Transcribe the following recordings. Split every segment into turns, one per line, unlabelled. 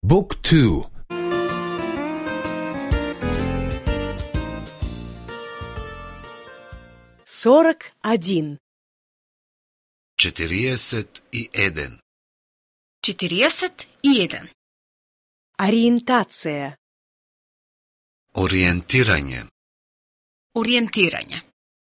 Book 2.
41.
41.
41.
Ориентация.
Ориентирање.
Ориентирање.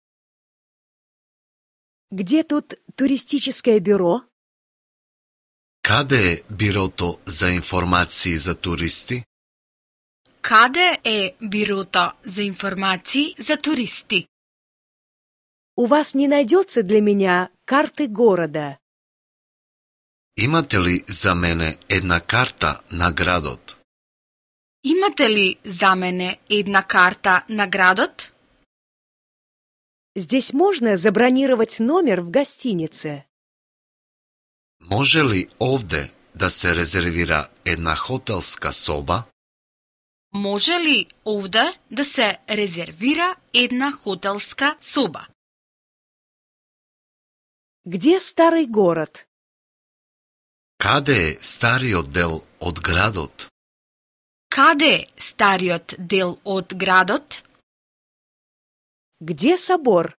Где тут туристическое бюро?
Каде е бирото за информации за туристи?
Каде е бирото за информации за туристи?
У вас не найдется для меня карты города?
Имате ли за мене една карта на градот?
Имате ли за мене една карта на градот?
Здесь можно забронировать номер в гостинице?
Може ли овде да се резервира една хотелска соба?
Може ли овде да се резервира една хотелска соба?
Где старый город?
Каде е стариот дел од градот?
Каде е стариот дел од градот?
Где собор?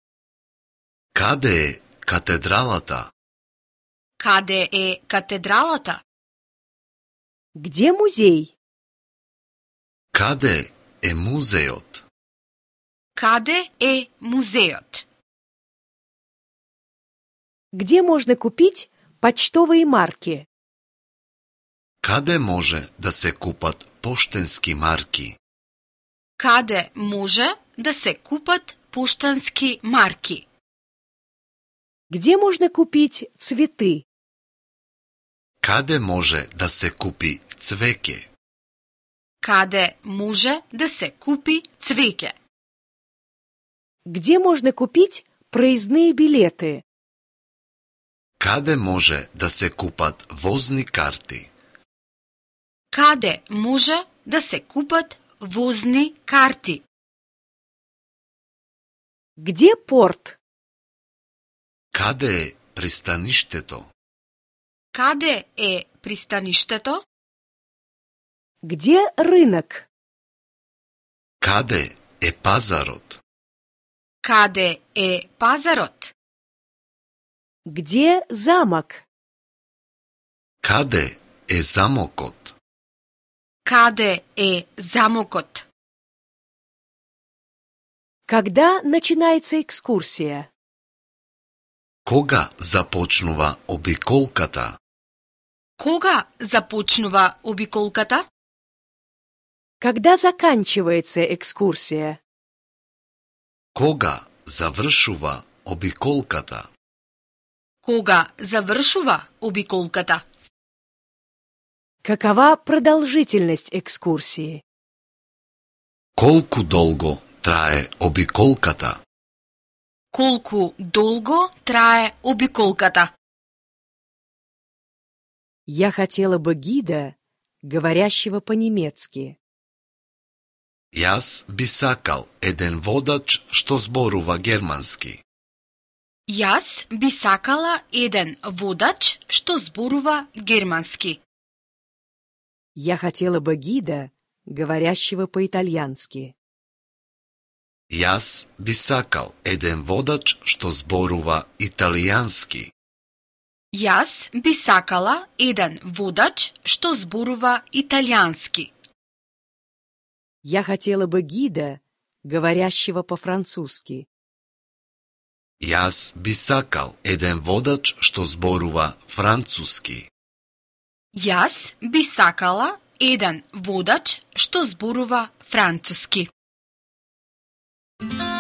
Каде е катедралата?
Каде е катедралата?
Где музей?
Каде е музеот?
Каде е музеот?
Где можно купить почтовые марки?
Каде може да се купат поштенски марки?
Каде може да се купат поштански марки?
Где можно купить цветы?
Каде може да се купи цвеќе?
Каде може да се купи цвеќе?
Где можно купить проездные билеты?
Каде може да се купат возни карти?
Каде може да се купат возни карти?
Где порт?
Каде е пристаништето?
Каде е пристаништето?
Где рынок?
Каде е пазарот?
Каде е пазарот?
Где замок?
Каде е замокот?
Каде е замокот?
Когда начинается экскурсия?
Кога започнува обиколката?
Кога започнува обиколката?
Когда заканчивается экскурсия?
Кога завршува обиколката?
Кога завршува обиколката?
Какова продолжительность экскурсии?
Колку долго трае обиколката?
Колку долго трае обиколката?
Я хотела бы гида, говорящего по-немецки.
Јас би сакал еден водач што зборува германски.
Јас би сакала еден водач што зборува германски.
Я хотела бы гида, говорящего по-итальянски.
Јас би сакал еден водач што зборува италијански.
Јас би сакала еден водач што зборува италијански.
Я хотела бы гида, говорящего по-французски.
Јас би сакал еден водач што зборува француски.
Јас би сакала еден водач што зборува француски.